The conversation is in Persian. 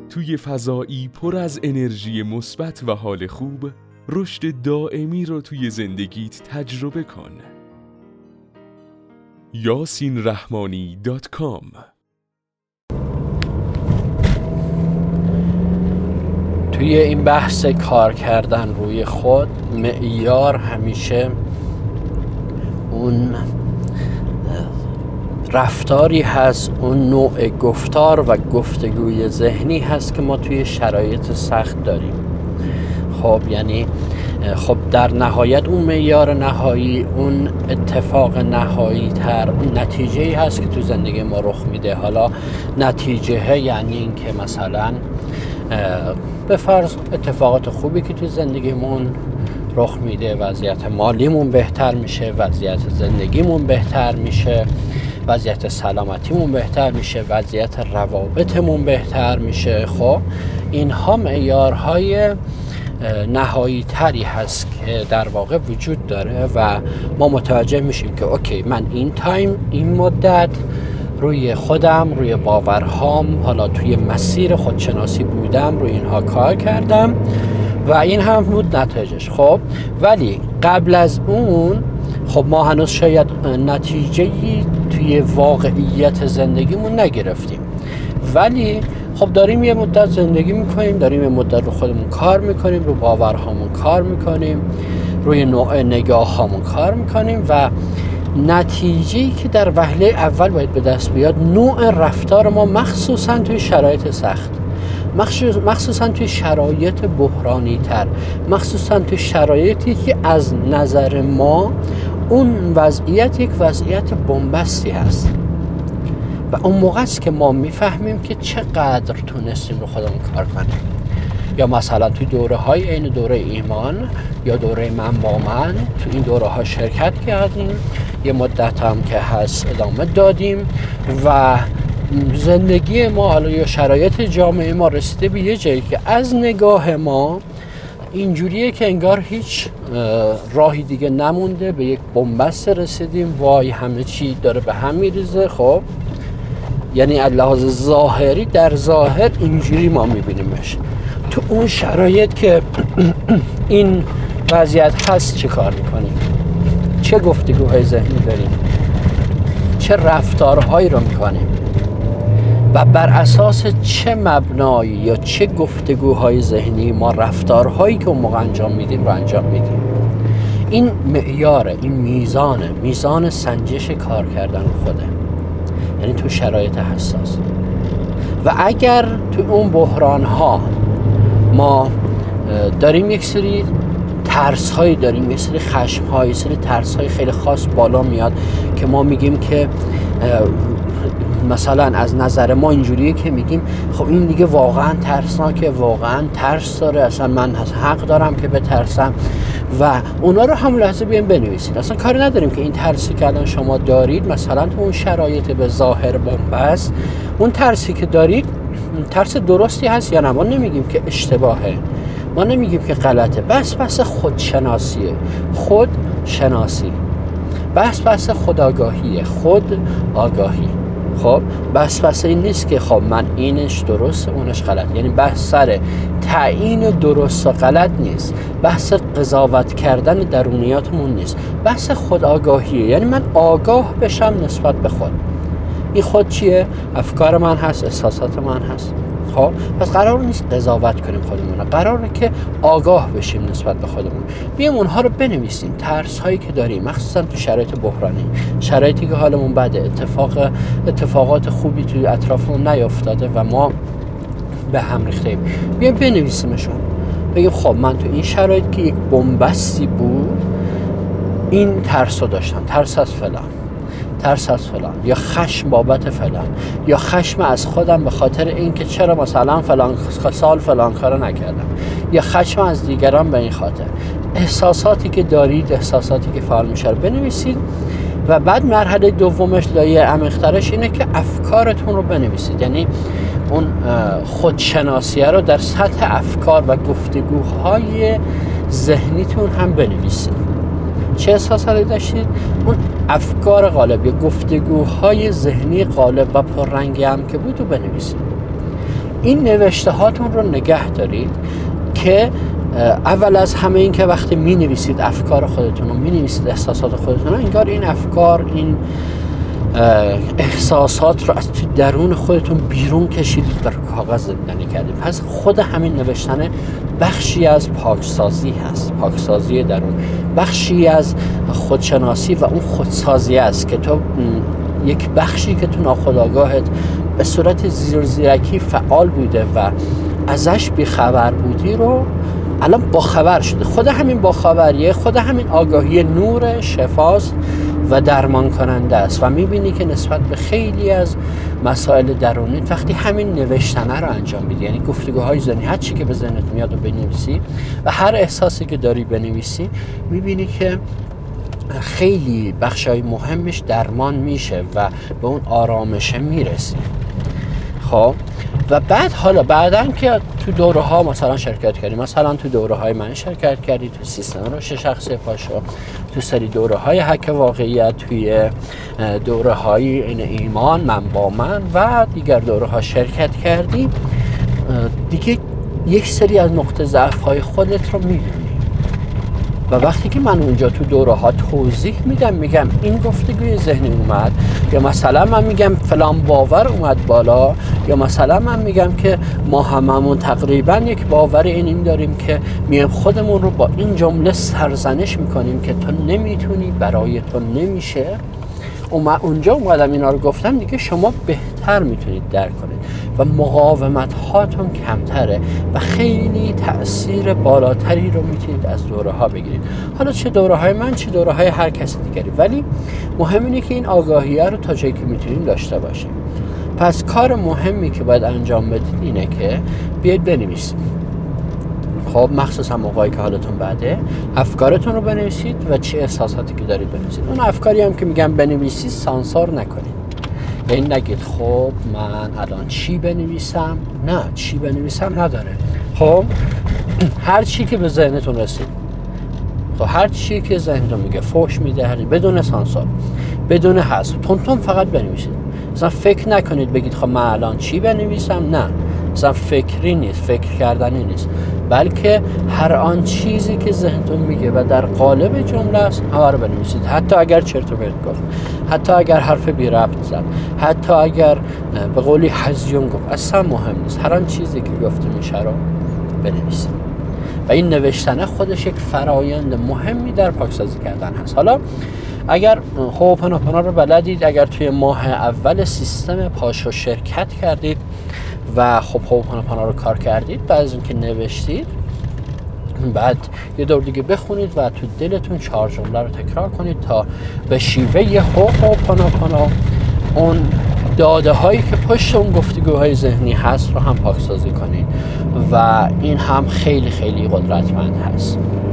توی فضایی پر از انرژی مثبت و حال خوب، رشد دائمی رو توی زندگیت تجربه کن. yasinrahmani.com. توی این بحث کار کردن روی خود، معیار همیشه اون رفتاری هست، اون نوع گفتار و گفتگوی ذهنی هست که ما توی شرایط سخت داریم. خب یعنی در نهایت اون معیار نهایی، اون اتفاق نهایی تر، اون نتیجه‌ای هست که تو زندگی ما رخ میده. حالا نتیجه یعنی این که مثلا به فرض اتفاقات خوبی که تو زندگیمون رخ میده، وضعیت مالیمون بهتر میشه، وضعیت زندگیمون بهتر میشه، وضعیت سلامتیمون بهتر میشه، وضعیت روابطمون بهتر میشه. خب اینها معیارهای نهایی تری هست که در واقع وجود داره و ما متوجه میشیم که اوکی، من این مدت روی خودم، روی باورهام، حالا توی مسیر خودشناسی بودم، روی اینها کار کردم و این هم بود نتیجهش. خب ولی قبل از اون خب ما هنوز شاید نتیجه‌ای توی واقعیت زندگیمون نگرفتیم، ولی خب داریم یه مدت زندگی میکنیم، داریم یه مدت رو خودمون کار میکنیم، رو باورهامون کار میکنیم، روی نوع نگاهامون کار میکنیم و نتیجه‌ای که در وهله اول باید به دست بیاد نوع رفتار ما، مخصوصا توی شرایط سخت، مخصوصا توی شرایط بحرانی تر، مخصوصا توی شرایطی که از نظر ما اون وضعیت یک وضعیت بنبستی هست و اون موقع است که ما میفهمیم که چقدر تونستیم رو خودمون کار کنیم. یا مثلا توی دوره های این دوره ایمان یا دوره من با من، تو این دوره ها شرکت کردیم، یه مدت هم که هست ادامه دادیم و زندگی ما، حالا یا شرایط جامعه ما رسیده به یه جایی که از نگاه ما اینجوریه که انگار هیچ راهی دیگه نمونده، به یک بنبست رسیدیم، وای همه چی داره به هم میریزه. خب یعنی از لحاظ ظاهری، در ظاهر اینجوری ما میبینیمش. تو اون شرایط که این وضعیت هست چه کار میکنیم؟ چه گفتگوهای ذهنی داریم؟ چه رفتارهایی رو میکنیم؟ و بر اساس چه مبنایی یا چه گفتگوهای ذهنی ما رفتارهایی که اون موقع انجام میدیم رو انجام میدیم؟ این معیاره، این میزان سنجش کار کردن خوده، یعنی تو شرایط حساس. و اگر تو اون بحران ها ما داریم یک سری ترس هایی داریم، یک سری خشم هایی، یک سری ترس های خیلی خاص بالا میاد که ما میگیم که مثلا از نظر ما اینجوریه که میگیم خب این دیگه واقعا ترسناکه، واقعا ترس داره، اصلا من حق دارم که بترسم و اونا رو هم لحظه بیایم بنویسید. اصلا کاری نداریم که این ترسی که الان شما دارید مثلا تو اون شرایط به ظاهر بنبست، اون ترسی که دارید ترس درستی هست یا نه. ما نمیگیم که اشتباهه، ما نمیگیم که غلطه، بس خودشناسیه، خودشناسی، بس خودآگاهیه، خود آگاهی. خب بس این نیست که خب من اینش درست اونش غلط، یعنی بحث سر تعیین درست و غلط نیست، بحث قضاوت کردن درونیاتمون نیست، بحث خودآگاهیه، یعنی من آگاه بشم نسبت به خود. این خود چیه؟ افکار من هست، احساسات من هست. خب پس قرار نیست قضاوت کنیم خودمون، قراره که آگاه بشیم نسبت به خودمون. بیایم اونها رو بنویسیم، ترس هایی که داریم، مخصوصا تو شرایط بحرانی، شرایطی که حالمون بده، اتفاقات خوبی توی اطرافمون نیافتاده و ما به هم ریخته ایم، بیایم بنویسیمشون، بگیم خب من تو این شرایط که یک بنبستی بود این ترس رو داشتم، ترس از فلان، یا خشم بابت فلان، یا خشم از خودم به خاطر اینکه چرا مثلا فلان سال فلان کارو نکردم، یا خشم از دیگران به این خاطر. احساساتی که دارید، احساساتی که فعال میشه رو بنویسید و بعد مرحله دومش، لایه عمیق‌ترش اینه که افکارتون رو بنویسید، یعنی اون خودشناسیه رو در سطح افکار و گفتگوهای ذهنیتون هم بنویسید. چه احساساتی داشتید؟ اون افکار غالب یا گفتگوهای ذهنی غالب و پررنگی هم که بود رو بنویسید. این نوشته هاتون رو نگه دارید که اول از همه این که وقتی می نویسید افکار خودتون رو، می نویسید احساسات خودتون رو، انگار این افکار، این احساسات رو از تو درون خودتون بیرون کشیدید و کاغذ زندانی کردید. پس خود همین نوشتن بخشی از پاکسازی هست، پاکسازی درون، بخشی از خودشناسی و اون خودسازی است که تو یک بخشی که تو ناخودآگاهت به صورت زیرکی فعال بوده و ازش بیخبر بودی رو الان باخبر شده. خود همین باخبریه، خود همین آگاهی نور شفاست و درمان کننده است و میبینی که نسبت به خیلی از مسائل درونیت وقتی همین نوشتنه رو انجام میدی، یعنی گفتگوهای ذهنی، هر چی که به ذهنت میاد رو بنویسی و هر احساسی که داری بنویسی، میبینی که خیلی بخشای مهمش درمان میشه و به اون آرامش میرسی. خب و بعد حالا بعدن که تو دوره ها مثلا شرکت کردی، مثلا تو دوره های من شرکت کردی، تو سیستم رشد شخصی پاشو، تو سری دوره های حک واقعیت، توی دوره های این ایمان من با من و دیگر دوره ها شرکت کردی، دیگه یک سری از نقطه ضعف های خودت رو میدونی و وقتی که من اونجا تو دوره ها توضیح میدم، میگم این گفتگوی ذهنی اومد، یا مثلا من میگم فلان باور اومد بالا، یا مثلا من میگم که ما هممون تقریبا یک باور این داریم که میایم خودمون رو با این جمله سرزنش میکنیم که تو نمیتونی، برای تو نمیشه. اونجا اومدم اینا رو گفتم، دیگه شما بهتر میتونید درک کنید و مقاومت هاتون کمتره و خیلی تأثیر بالاتری رو میتونید از دوره ها بگیرید، حالا چه دوره های من چه دوره های هر کسی دیگری. ولی مهم اینه که این آگاهیه رو تا جایی که میتونید داشته باشیم. پس کار مهمی که باید انجام بدید اینه که بیاید بنویسید. خب مخصوصا موقعی که حالتون بده، افکارتون رو بنویسید و چه احساساتی که دارید بنویسید. اون افکاری هم که میگم بنویسید سانسور نکنید، یعنی نگید خب من الان چی بنویسم، نه چی بنویسم نداره. خب هر چی که به ذهنتون رسید، خب هر چی که ذهنتون میگه فوش میده، بدون سانسور، بدون حذف، تون فقط بنویسید. مثلا فکر نکنید بگید خب من الان چی بنویسم، نه، مثلا فکری نیست، فکر کردنی نیست، بلکه هر آن چیزی که ذهنتون میگه و در قالب جمله است همه رو بنویسید. حتی اگر چرت و پرت گفت، حتی اگر حرف بی ربط زد، حتی اگر به قولی هزیون گفت، اصلا مهم نیست، هر آن چیزی که گفته میشه رو بنویسید. و این نوشتن خودش یک فرایند مهمی در پاکسازی کردن هست. حالا اگر هوپناپنا رو بلدید، اگر توی ماه اول سیستم پاشو شرکت کردید و خب هوپناپنا رو کار کردید، بعد از اینکه نوشتید، بعد یه دور دیگه بخونید و تو دلتون 4 جمله رو تکرار کنید تا به شیوه هوپناپنا اون داده هایی که پشت اون گفتگوهای ذهنی هست رو هم پاکسازی کنید و این هم خیلی خیلی قدرتمند هست.